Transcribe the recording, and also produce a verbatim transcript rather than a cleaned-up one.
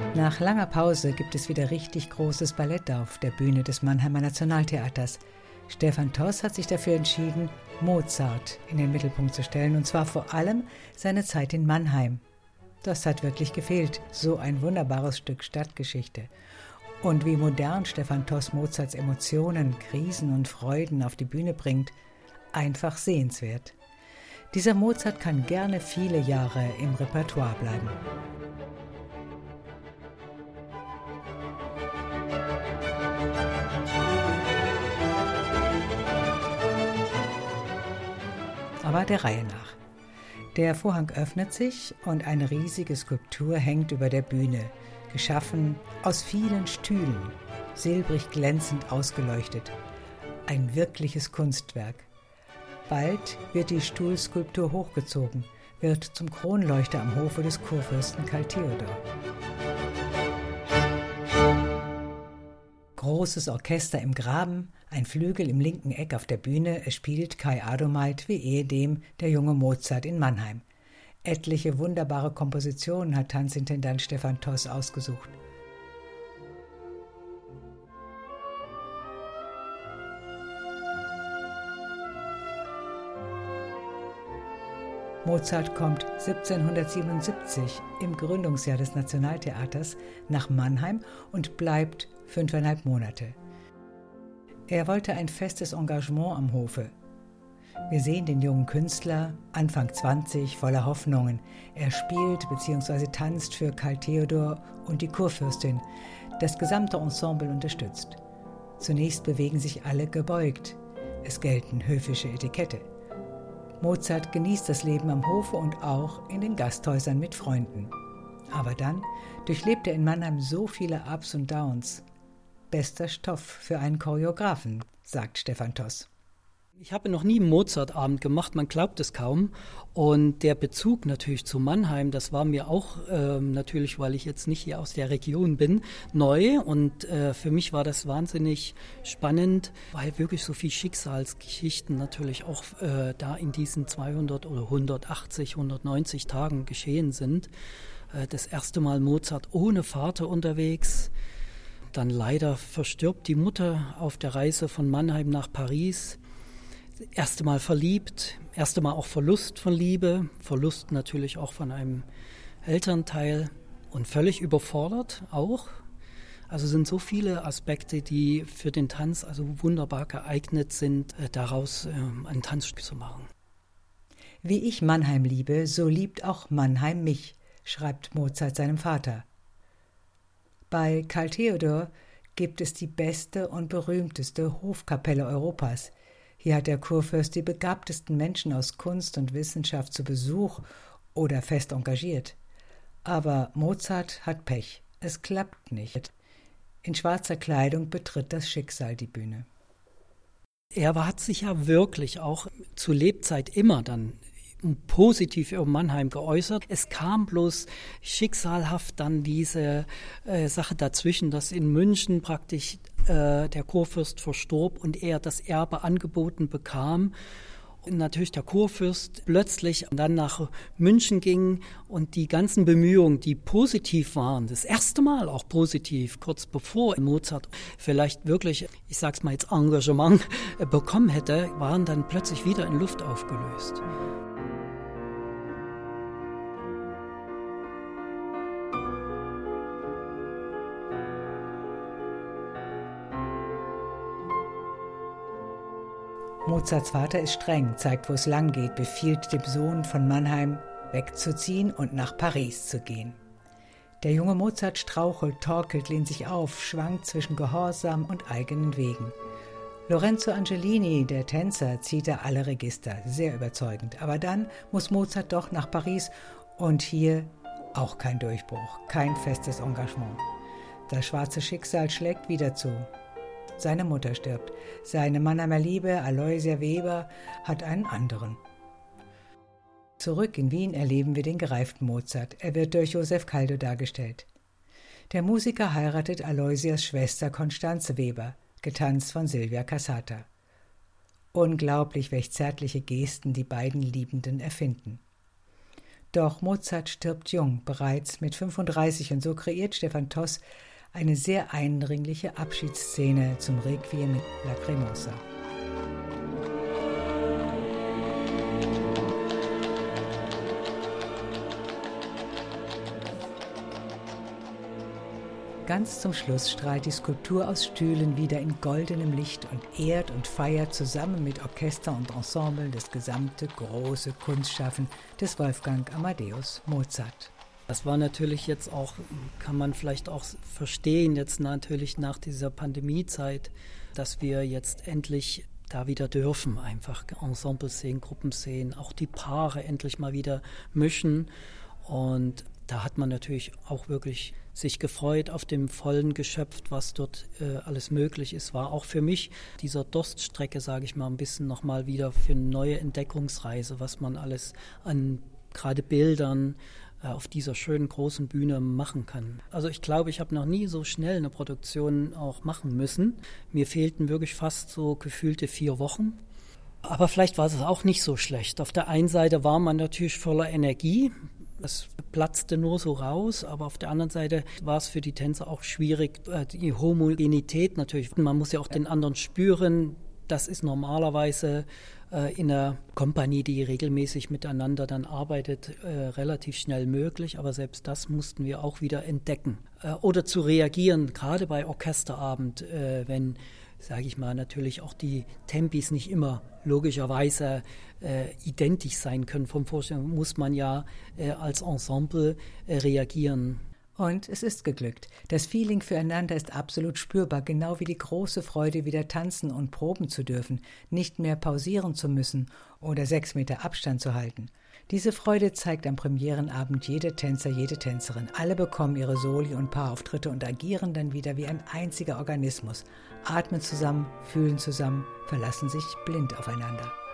Nach langer Pause gibt es wieder richtig großes Ballett auf der Bühne des Mannheimer Nationaltheaters. Stefan Toss hat sich dafür entschieden, Mozart in den Mittelpunkt zu stellen, und zwar vor allem seine Zeit in Mannheim. Das hat wirklich gefehlt, so ein wunderbares Stück Stadtgeschichte. Und wie modern Stefan Toss Mozarts Emotionen, Krisen und Freuden auf die Bühne bringt, einfach sehenswert. Dieser Mozart kann gerne viele Jahre im Repertoire bleiben. Aber der Reihe nach. Der Vorhang öffnet sich und eine riesige Skulptur hängt über der Bühne, geschaffen aus vielen Stühlen, silbrig glänzend ausgeleuchtet. Ein wirkliches Kunstwerk. Bald wird die Stuhlskulptur hochgezogen, wird zum Kronleuchter am Hofe des Kurfürsten Karl Theodor. Großes Orchester im Graben, ein Flügel im linken Eck auf der Bühne, es spielt Kai Adomait wie ehedem der junge Mozart in Mannheim. Etliche wunderbare Kompositionen hat Tanzintendant Stefan Toss ausgesucht. Mozart kommt siebzehnhundertsiebenundsiebzig, im Gründungsjahr des Nationaltheaters, nach Mannheim und bleibt fünfeinhalb Monate. Er wollte ein festes Engagement am Hofe. Wir sehen den jungen Künstler, Anfang zwanzig, voller Hoffnungen. Er spielt bzw. tanzt für Karl Theodor und die Kurfürstin. Das gesamte Ensemble unterstützt. Zunächst bewegen sich alle gebeugt. Es gelten höfische Etikette. Mozart genießt das Leben am Hofe und auch in den Gasthäusern mit Freunden. Aber dann durchlebt er in Mannheim so viele Ups und Downs. Bester Stoff für einen Choreografen, sagt Stefan Toss. Ich habe noch nie einen Mozartabend gemacht, man glaubt es kaum. Und der Bezug natürlich zu Mannheim, das war mir auch ähm, natürlich, weil ich jetzt nicht hier aus der Region bin, neu. Und äh, für mich war das wahnsinnig spannend, weil wirklich so viele Schicksalsgeschichten natürlich auch äh, da in diesen zweihundert oder hundertachtzig, hundertneunzig Tagen geschehen sind. Äh, das erste Mal Mozart ohne Vater unterwegs. Dann leider verstirbt die Mutter auf der Reise von Mannheim nach Paris. Erste Mal verliebt, erste Mal auch Verlust von Liebe, Verlust natürlich auch von einem Elternteil und völlig überfordert auch. Also sind so viele Aspekte, die für den Tanz also wunderbar geeignet sind, daraus ein Tanzstück zu machen. Wie ich Mannheim liebe, so liebt auch Mannheim mich, schreibt Mozart seinem Vater. Bei Karl Theodor gibt es die beste und berühmteste Hofkapelle Europas. Hier hat der Kurfürst die begabtesten Menschen aus Kunst und Wissenschaft zu Besuch oder fest engagiert. Aber Mozart hat Pech. Es klappt nicht. In schwarzer Kleidung betritt das Schicksal die Bühne. Er hat sich ja wirklich auch zu Lebzeit immer dann positiv über Mannheim geäußert. Es kam bloß schicksalhaft dann diese äh, Sache dazwischen, dass in München praktisch äh, der Kurfürst verstorb und er das Erbe angeboten bekam. Und natürlich der Kurfürst plötzlich dann nach München ging und die ganzen Bemühungen, die positiv waren, das erste Mal auch positiv, kurz bevor Mozart vielleicht wirklich, ich sag's mal jetzt Engagement äh, bekommen hätte, waren dann plötzlich wieder in Luft aufgelöst. Mozarts Vater ist streng, zeigt, wo es lang geht, befiehlt dem Sohn von Mannheim, wegzuziehen und nach Paris zu gehen. Der junge Mozart strauchelt, torkelt, lehnt sich auf, schwankt zwischen Gehorsam und eigenen Wegen. Lorenzo Angelini, der Tänzer, zieht da alle Register, sehr überzeugend. Aber dann muss Mozart doch nach Paris und hier auch kein Durchbruch, kein festes Engagement. Das schwarze Schicksal schlägt wieder zu. Seine Mutter stirbt. Seine Mannheimer Liebe, Aloysia Weber, hat einen anderen. Zurück in Wien erleben wir den gereiften Mozart. Er wird durch Josef Caldo dargestellt. Der Musiker heiratet Aloysias Schwester Constanze Weber, getanzt von Silvia Cassata. Unglaublich, welch zärtliche Gesten die beiden Liebenden erfinden. Doch Mozart stirbt jung, bereits mit fünfunddreißig, und so kreiert Stephan Toss eine sehr eindringliche Abschiedsszene zum Requiem mit Lacrimosa. Ganz zum Schluss strahlt die Skulptur aus Stühlen wieder in goldenem Licht und ehrt und feiert zusammen mit Orchester und Ensemble das gesamte große Kunstschaffen des Wolfgang Amadeus Mozart. Das war natürlich jetzt auch, kann man vielleicht auch verstehen, jetzt natürlich nach dieser Pandemiezeit, dass wir jetzt endlich da wieder dürfen, einfach Ensembles sehen, Gruppen sehen, auch die Paare endlich mal wieder mischen. Und da hat man natürlich auch wirklich sich gefreut auf dem vollen Geschöpf, was dort äh, alles möglich ist. War auch für mich dieser Durststrecke, sage ich mal, ein bisschen nochmal wieder für eine neue Entdeckungsreise, was man alles an gerade Bildern äh, auf dieser schönen großen Bühne machen kann. Also ich glaube, ich habe noch nie so schnell eine Produktion auch machen müssen. Mir fehlten wirklich fast so gefühlte vier Wochen. Aber vielleicht war es auch nicht so schlecht. Auf der einen Seite war man natürlich voller Energie. Es platzte nur so raus, aber auf der anderen Seite war es für die Tänzer auch schwierig, die Homogenität natürlich. Man muss ja auch den anderen spüren. Das ist normalerweise äh, in einer Kompanie, die regelmäßig miteinander dann arbeitet, äh, relativ schnell möglich. Aber selbst das mussten wir auch wieder entdecken. Äh, oder zu reagieren, gerade bei Orchesterabend, äh, wenn, sage ich mal, natürlich auch die Tempis nicht immer logischerweise äh, identisch sein können. Vom Vorstellung muss man ja äh, als Ensemble äh, reagieren. Und es ist geglückt. Das Feeling füreinander ist absolut spürbar, genau wie die große Freude, wieder tanzen und proben zu dürfen, nicht mehr pausieren zu müssen oder sechs Meter Abstand zu halten. Diese Freude zeigt am Premierenabend jeder Tänzer, jede Tänzerin. Alle bekommen ihre Soli- und Paarauftritte und agieren dann wieder wie ein einziger Organismus. Atmen zusammen, fühlen zusammen, verlassen sich blind aufeinander.